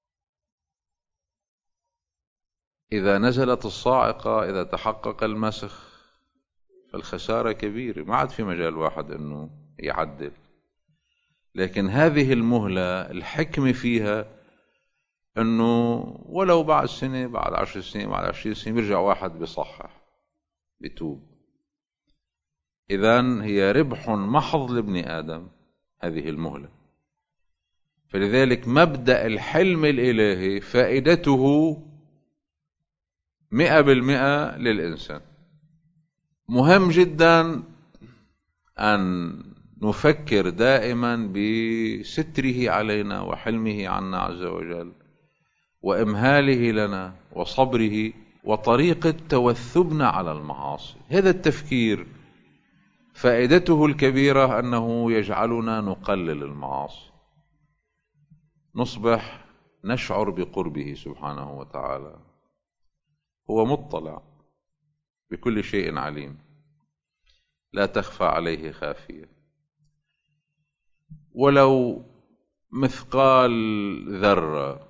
إذا نزلت الصاعقة، إذا تحقق المسخ، فالخسارة كبيرة، ما عاد في مجال واحد أنه يعدل. لكن هذه المهلة الحكمة فيها أنه ولو بعد سنة، بعد 10 سنين، بعد 20 سنة بيرجع واحد بيصحح بتوب. إذن هي ربح محض لابن آدم هذه المهلة. فلذلك مبدأ الحلم الإلهي فائدته 100% للإنسان. مهم جدا أن نفكر دائما بستره علينا وحلمه عنا عز وجل، وإمهاله لنا وصبره، وطريقة توثبنا على المعاصي. هذا التفكير فائدته الكبيرة أنه يجعلنا نقلل المعاصي، نصبح نشعر بقربه سبحانه وتعالى. هو مطلع بكل شيء عليم، لا تخفى عليه خافية. ولو مثقال ذرة،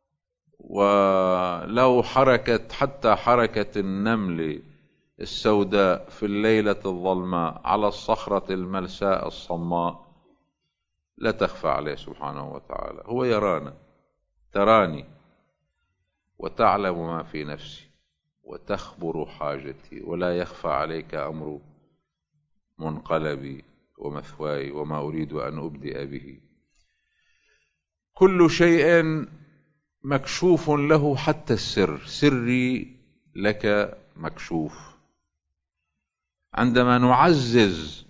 ولو حركت حتى حركة النمل السوداء في الليلة الظلماء على الصخرة الملساء الصماء، لا تخفى عليه سبحانه وتعالى. هو يرانا، تراني وتعلم ما في نفسي وتخبر حاجتي، ولا يخفى عليك أمر منقلبي ومثواي وما أريد أن أبدئ به. كل شيء مكشوف له، حتى السر، سري لك مكشوف. عندما نعزز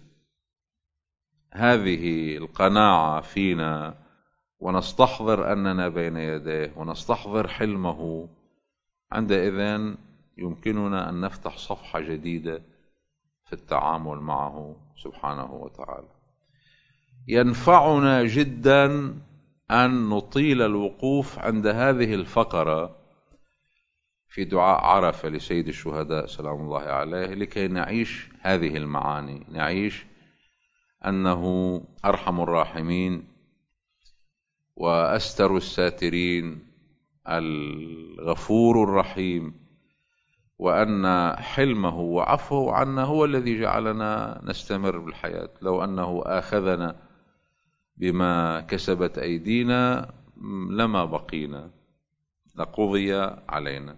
هذه القناعة فينا ونستحضر أننا بين يديه ونستحضر حلمه، عندئذ يمكننا أن نفتح صفحة جديدة في التعامل معه سبحانه وتعالى. ينفعنا جدا أن نطيل الوقوف عند هذه الفقرة في دعاء عرفة لسيد الشهداء سلام الله عليه، لكي نعيش هذه المعاني، نعيش أنه أرحم الراحمين وأستر الساترين، الغفور الرحيم، وأن حلمه وعفوه عنا هو الذي جعلنا نستمر بالحياة. لو أنه آخذنا بما كسبت أيدينا لما بقينا، لقضي علينا.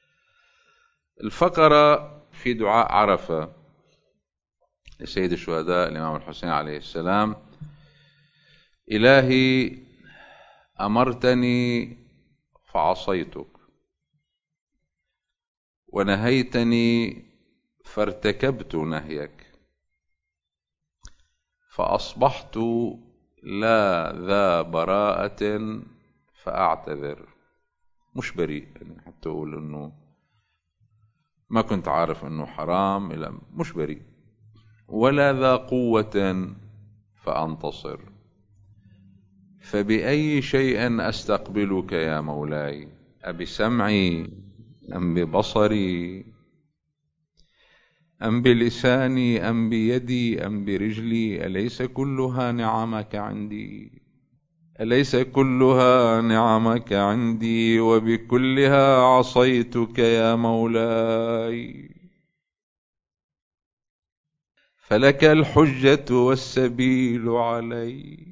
الفقرة في دعاء عرفة لسيد الشهداء الإمام الحسين عليه السلام: إلهي أمرتني فعصيتك، ونهيتني فارتكبت نهيك، فأصبحت لا ذا براءة فأعتذر. مش بريء، يعني حتى أقول أنه ما كنت عارف أنه حرام، إلا مش بريء. ولا ذا قوة فأنتصر، فبأي شيء أستقبلك يا مولاي؟ أبسمعي أم ببصري أم بلساني أم بيدي أم برجلي؟ أليس كلها نعمك عندي؟ أليس كلها نعمك عندي؟ وبكلها عصيتك يا مولاي. فلك الحجة والسبيل علي،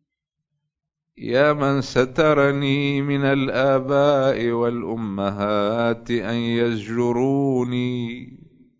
يا من سترني من الآباء والأمهات أن يزجروني،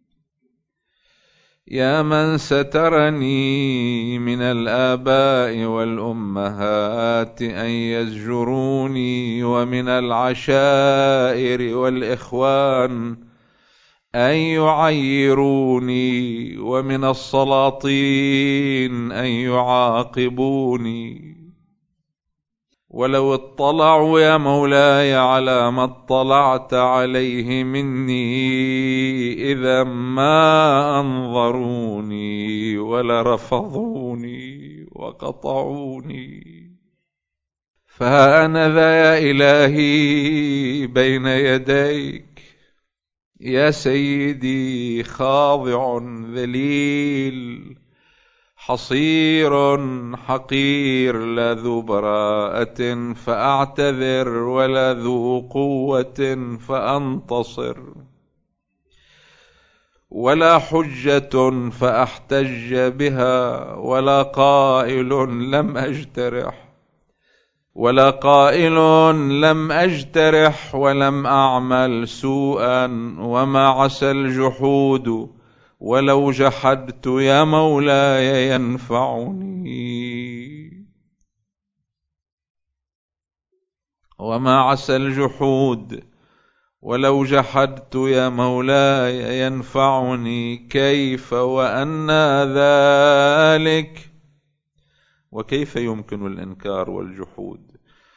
يا من سترني من الآباء والأمهات أن يزجروني، ومن العشائر والإخوان أن يعيروني، ومن السلاطين أن يعاقبوني. ولو اطلعوا يا مولاي على ما اطلعت عليه مني، إذا ما أنظروني ولرفضوني وقطعوني. فها أنا ذا يا إلهي بين يديك، يا سيدي خاضع ذليل، حصير حقير، لا ذو براءة فأعتذر، ولا ذو قوة فأنتصر، ولا حجة فأحتج بها، ولا قائل لم أجترح، ولا قائل لم أجترح، ولم أعمل سوءا، وما عسى الجحود ولو جحدت يا مولاي ينفعني، وما عسى الجحود ولو جحدت يا مولاي ينفعني. كيف وأنى ذلك؟ وكيف يمكن الإنكار والجحود؟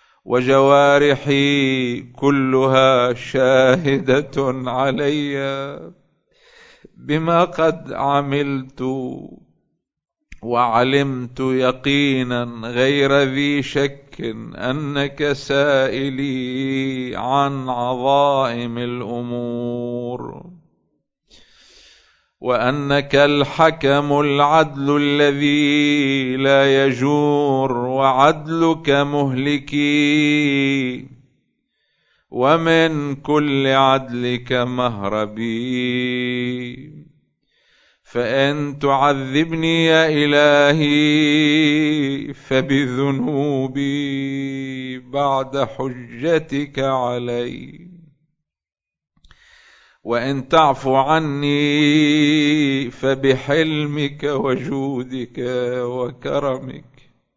وجوارحي كلها شاهدة علي بما قد عملت، وعلمت يقينا غير ذي شك أنك سائلي عن عظائم الأمور، وأنك الحكم العدل الذي لا يجور، وعدلك مهلكي، ومن كل عدلك مهربي. فإن تعذبني يا إلهي فبذنوبي بعد حجتك علي، وإن تعفو عني فبحلمك وجودك وكرمك.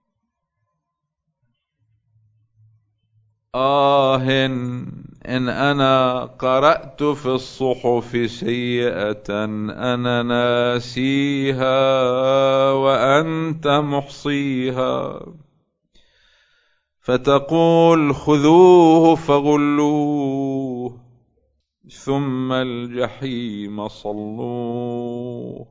إن أنا قرأت في الصحف سيئة أنا ناسيها وأنت محصيها، فتقول خذوه فغلوه ثم الجحيم صلوه،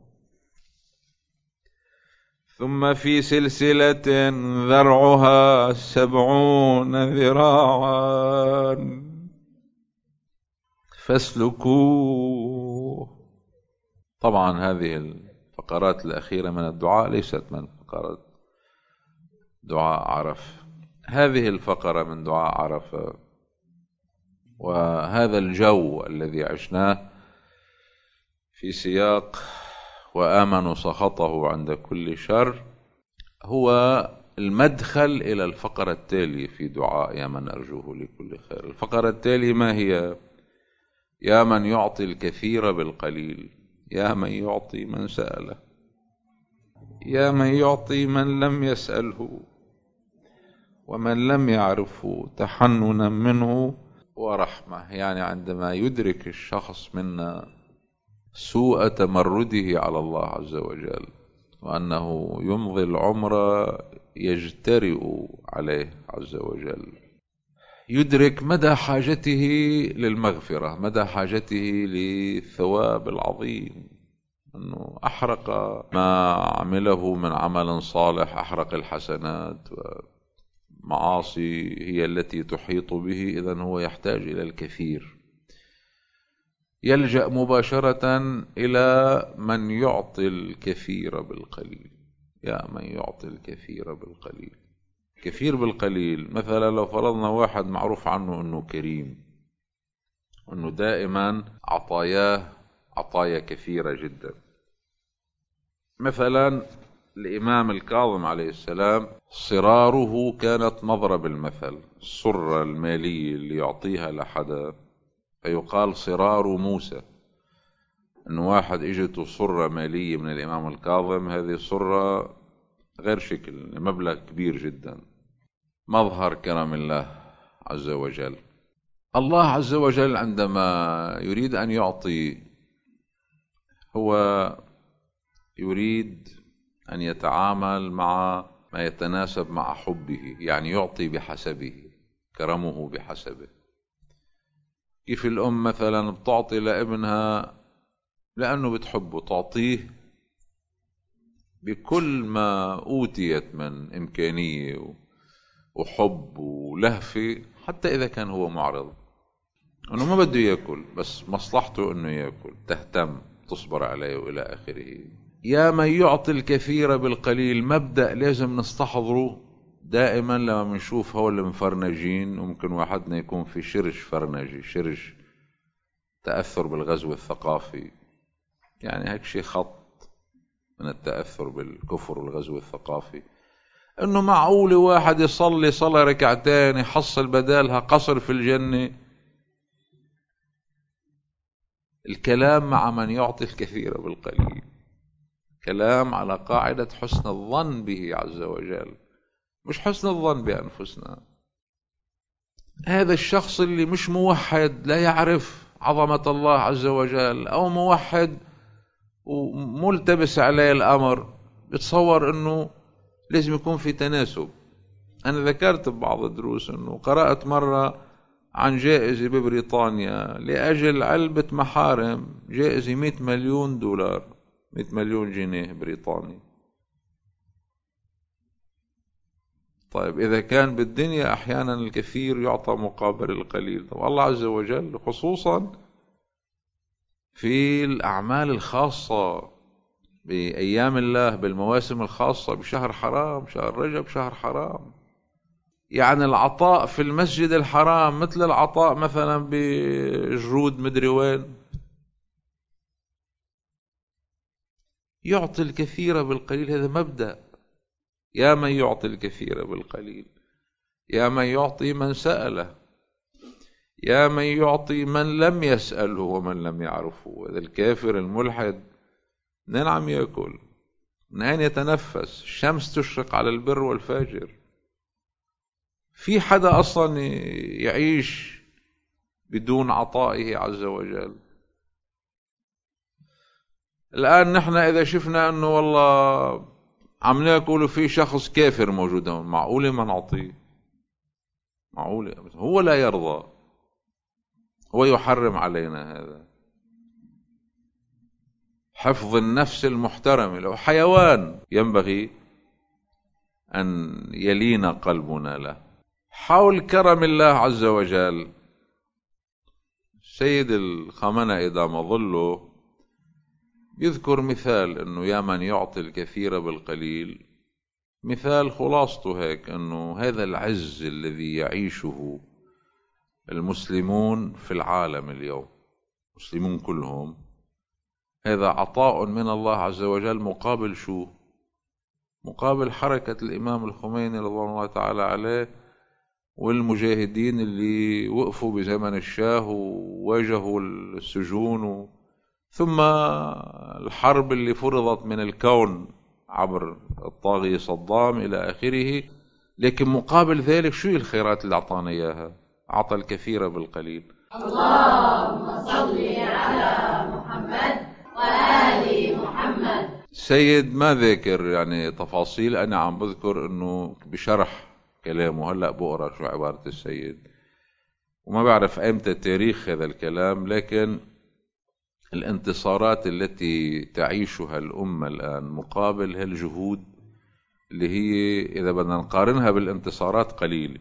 ثم في سلسلة ذرعها 70 ذراعا فاسلكوه. طبعا هذه الفقرات الأخيرة من الدعاء ليست من فقرات دعاء عرفة، هذه الفقرة من دعاء عرفة. وهذا الجو الذي عشناه في سياق وآمنوا سخطه عند كل شر هو المدخل إلى الفقرة التالية في دعاء يا من أرجوه لكل خير. الفقرة التالية ما هي؟ يا من يعطي الكثير بالقليل، يا من يعطي من سأله، يا من يعطي من لم يسأله ومن لم يعرفه تحننا منه ورحمة. يعني عندما يدرك الشخص منا سوء تمرده على الله عز وجل وأنه يمضي العمر يجترئ عليه عز وجل، يدرك مدى حاجته للمغفرة، مدى حاجته للثواب العظيم، أنه أحرق ما عمله من عمل صالح، أحرق الحسنات ومعاصي هي التي تحيط به، إذن هو يحتاج إلى الكثير. يلجأ مباشرة إلى من يعطي الكثير بالقليل، يا من يعطي الكثير بالقليل. كثير بالقليل، مثلا لو فرضنا واحد معروف عنه أنه كريم، أنه دائما عطاياه عطايا كثيرة جدا. مثلا الإمام الكاظم عليه السلام صراره كانت مضرب المثل، الصرة المالية اللي يعطيها لحدا فيقال صرار موسى. أنه واحد اجته صرة مالية من الإمام الكاظم، هذه صرة غير شكل، مبلغ كبير جدا، مظهر كرم الله عز وجل. الله عز وجل عندما يريد أن يعطي هو يريد أن يتعامل مع ما يتناسب مع حبه، يعني يعطي بحسبه، كرمه بحسبه. كيف الأم مثلا بتعطي لابنها لأنه بتحبه، تعطيه بكل ما أوتيت من إمكانية وحب ولهفة، حتى إذا كان هو معرض أنه ما بده يأكل بس مصلحته أنه يأكل، تهتم، تصبر عليه وإلى آخره. يا من يعطي الكثير بالقليل مبدأ لازم نستحضره دائما لما بنشوف هول المفرنجين. وممكن واحدنا يكون في شرش فرنجي، شرش تأثر بالغزو الثقافي، يعني هيك شيء خط من التأثر بالكفر والغزو الثقافي. انه معقول واحد يصلي صلاة ركعتين يحصل بدالها قصر في الجنة؟ الكلام مع من يعطي الكثير بالقليل كلام على قاعدة حسن الظن به عز وجل، مش حسن الظن بأنفسنا. هذا الشخص اللي مش موحد، لا يعرف عظمة الله عز وجل، أو موحد وملتبس عليه الأمر، بتصور أنه لازم يكون في تناسب. أنا ذكرت ببعض الدروس أنه قرأت مرة عن جائزة ببريطانيا لأجل علبة محارم، جائزة 100 مليون دولار، 100 مليون جنيه بريطاني. طيب إذا كان بالدنيا أحيانا الكثير يعطى مقابل القليل، طب الله عز وجل خصوصا في الأعمال الخاصة بأيام الله، بالمواسم الخاصة، بشهر حرام، شهر رجب شهر حرام، يعني العطاء في المسجد الحرام مثل العطاء مثلا بجرود مدري وين. يعطي الكثير بالقليل، هذا مبدأ. يا من يعطي الكثير بالقليل، يا من يعطي من سأله، يا من يعطي من لم يسأله ومن لم يعرفه. هذا الكافر الملحد منين عم يأكل؟ منين يتنفس؟ الشمس تشرق على البر والفاجر. في حدا أصلا يعيش بدون عطائه عز وجل؟ الآن نحن إذا شفنا أنه والله عم ناكل في شخص كافر موجود، معقولة ما نعطيه؟ معقولة؟ هو لا يرضى، هو يحرم علينا هذا. حفظ النفس المحترمة، لو حيوان ينبغي أن يلين قلبنا له. حول كرم الله عز وجل سيد الخامنئي إدام ظله يذكر مثال أنه يا من يعطي الكثير بالقليل، مثال خلاصته هيك أنه هذا العز الذي يعيشه المسلمون في العالم اليوم، المسلمون كلهم، هذا عطاء من الله عز وجل مقابل شو؟ مقابل حركة الإمام الخميني رضوان الله تعالى عليه والمجاهدين اللي وقفوا بزمن الشاه وواجهوا السجون، ثم الحرب اللي فرضت من الكون عبر الطاغية صدام إلى آخره. لكن مقابل ذلك شو الخيرات اللي أعطانا إياها؟ أعطى الكثير بالقليل. اللهم صل على محمد وآل محمد. السيد ما ذاكر يعني تفاصيل، أنا عم بذكر أنه بشرح كلامه، هلأ بقرأ شو عبارة السيد وما بعرف أيمتى تاريخ هذا الكلام، لكن الانتصارات التي تعيشها الأمة الآن مقابل هالجهود اللي هي إذا بدنا نقارنها بالانتصارات قليلة.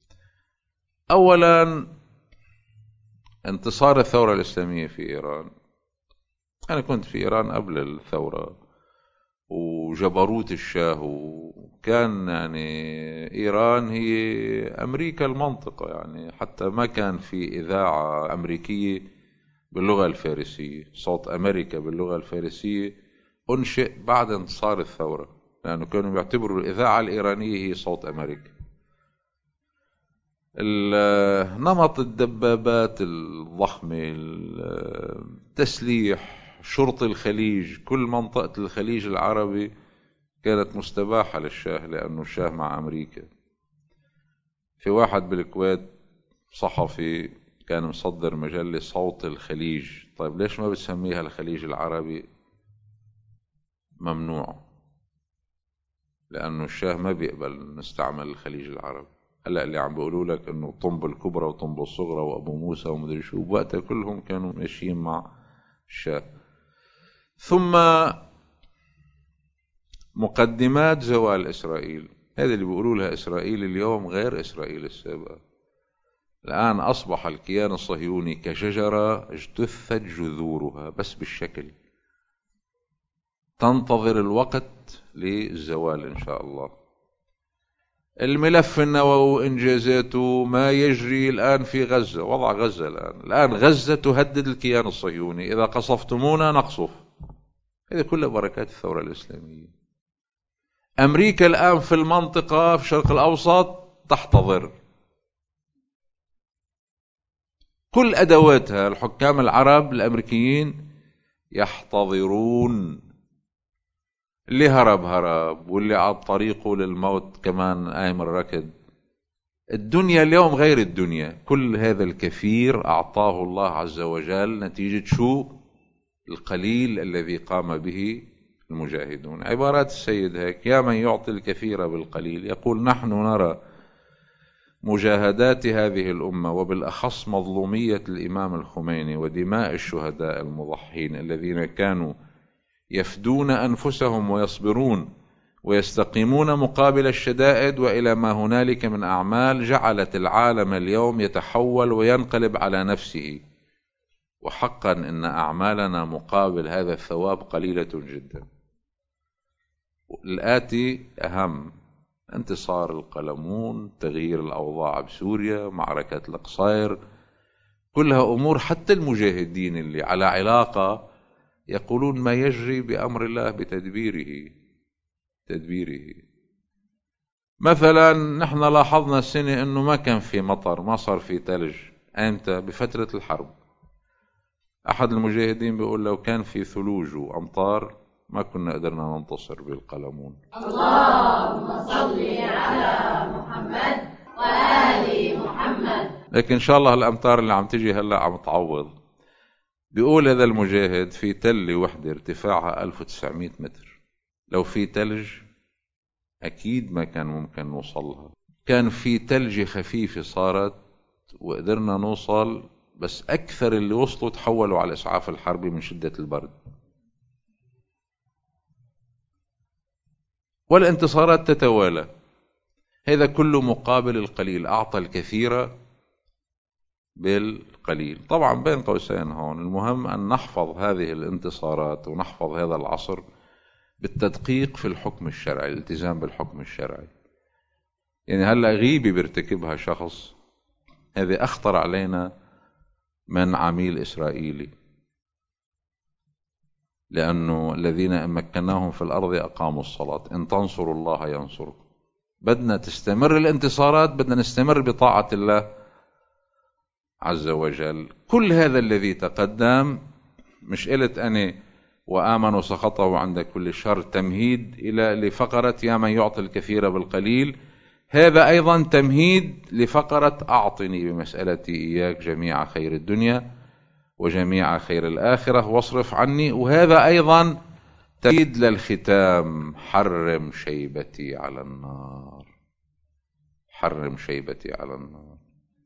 أولا انتصار الثورة الإسلامية في إيران، أنا كنت في إيران قبل الثورة، وجبروت الشاه، وكان يعني إيران هي أمريكا المنطقة، يعني حتى ما كان في إذاعة أمريكية باللغة الفارسية، صوت أمريكا باللغة الفارسية أنشئ بعد انتصار الثورة، لأنه كانوا يعتبروا الإذاعة الإيرانية هي صوت أمريكا. نمط الدبابات الضخمة، التسليح، شرطة الخليج، كل منطقة الخليج العربي كانت مستباحة للشاه، لأنه الشاه مع أمريكا. في واحد بالكويت صحفي كان مصدر مجلة صوت الخليج، طيب ليش ما بتسميها الخليج العربي؟ ممنوع، لأنه الشاه ما بيقبل نستعمل الخليج العربي. هلا اللي عم بيقولوا لك انه طنب الكبرى وطنب الصغرى وابو موسى ومدري شو، وقتها كلهم كانوا ماشيين مع الشاه. ثم مقدمات زوال إسرائيل، هذا اللي بيقولوا لها إسرائيل اليوم غير إسرائيل السابقة. الآن أصبح الكيان الصهيوني كشجرة اجتثت جذورها بس بالشكل، تنتظر الوقت للزوال إن شاء الله. الملف النووي وإنجازاته، ما يجري الآن في غزة، وضع غزة الآن غزة تهدد الكيان الصهيوني، إذا قصفتمونا نقصف. هذه كلها بركات الثورة الإسلامية. أمريكا الآن في المنطقة في الشرق الأوسط تحتضر كل أدواتها، الحكام العرب الأمريكيين يحتضرون، اللي هرب هرب، واللي على طريقه للموت كمان قايم الركض. الدنيا اليوم غير الدنيا، كل هذا الكثير أعطاه الله عز وجل نتيجة شو؟ القليل الذي قام به المجاهدون. عبارات السيد هيك: يا من يعطي الكثير بالقليل، يقول نحن نرى مجاهدات هذه الأمة وبالأخص مظلومية الإمام الخميني ودماء الشهداء المضحين الذين كانوا يفدون أنفسهم ويصبرون ويستقيمون مقابل الشدائد وإلى ما هنالك من أعمال جعلت العالم اليوم يتحول وينقلب على نفسه، وحقا إن أعمالنا مقابل هذا الثواب قليلة جدا. الآتي أهم: انتصار القلمون، تغيير الأوضاع بسوريا، معركة القصير، كلها أمور حتى المجاهدين اللي على علاقة يقولون ما يجري بأمر الله بتدبيره. مثلا نحن لاحظنا السنة أنه ما كان في مطر، ما صار في ثلج. أنت بفترة الحرب أحد المجاهدين بيقول لو كان في ثلوج وأمطار ما كنا قدرنا ننتصر بالقلمون. اللهم صل على محمد وآل محمد. لكن إن شاء الله الأمطار اللي عم تجي هلأ عم تعوض. بيقول هذا المجاهد في تلة وحدة ارتفاعها 1900 متر، لو في تلج أكيد ما كان ممكن نوصلها. كان في تلجة خفيفة صارت وقدرنا نوصل، بس أكثر اللي وصلوا تحولوا على الإسعاف الحربي من شدة البرد. والانتصارات تتوالى، هذا كله مقابل القليل. أعطى الكثير بالقليل. طبعا بين قوسين هون المهم أن نحفظ هذه الانتصارات ونحفظ هذا العصر بالتدقيق في الحكم الشرعي، الالتزام بالحكم الشرعي. يعني هلأ غيبة بيرتكبها شخص، هذه أخطر علينا من عميل إسرائيلي، لأنه الذين إن مكناهم في الأرض أقاموا الصلاة إن تنصروا الله ينصركم. بدنا تستمر الانتصارات، بدنا نستمر بطاعة الله عز وجل. كل هذا الذي تقدم مش قلت أنا وآمنوا سخطه عند كل شر تمهيد إلى لفقرة يا من يعطي الكثير بالقليل، هذا أيضا تمهيد لفقرة أعطني بمسألتي إياك جميع خير الدنيا وجميع خير الآخرة واصرف عني، وهذا أيضا تمهيد للختام حرم شيبتي على النار. حرم شيبتي على النار.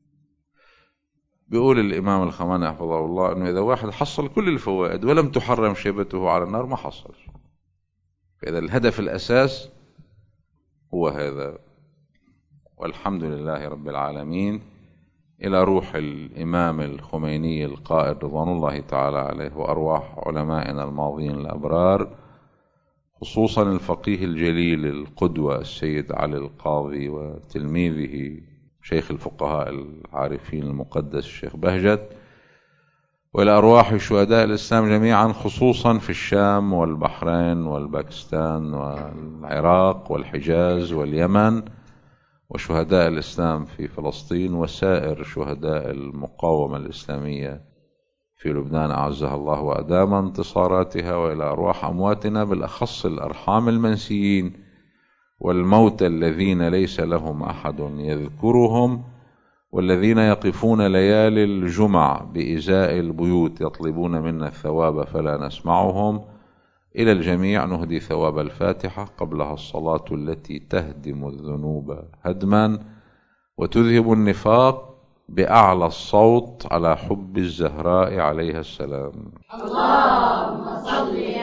بيقول الإمام الخماني حفظه الله أنه إذا واحد حصل كل الفوائد ولم تحرم شيبته على النار ما حصل. فإذا الهدف الأساس هو هذا. والحمد لله رب العالمين. إلى روح الإمام الخميني القائد رضوان الله تعالى عليه، وأرواح علمائنا الماضين الأبرار، خصوصا الفقيه الجليل القدوة السيد علي القاضي وتلميذه شيخ الفقهاء العارفين المقدس الشيخ بهجت، وإلى أرواح شهداء الإسلام جميعا، خصوصا في الشام والبحرين والباكستان والعراق والحجاز واليمن، وشهداء الإسلام في فلسطين، وسائر شهداء المقاومة الإسلامية في لبنان أعزها الله وأدام انتصاراتها، وإلى أرواح أمواتنا بالأخص الأرحام المنسيين والموتى الذين ليس لهم أحد يذكرهم، والذين يقفون ليالي الجمع بإزاء البيوت يطلبون منا الثواب فلا نسمعهم. إلى الجميع نهدي ثواب الفاتحة قبلها الصلاة التي تهدم الذنوب هدما وتذهب النفاق بأعلى الصوت على حب الزهراء عليها السلام. اللهم صل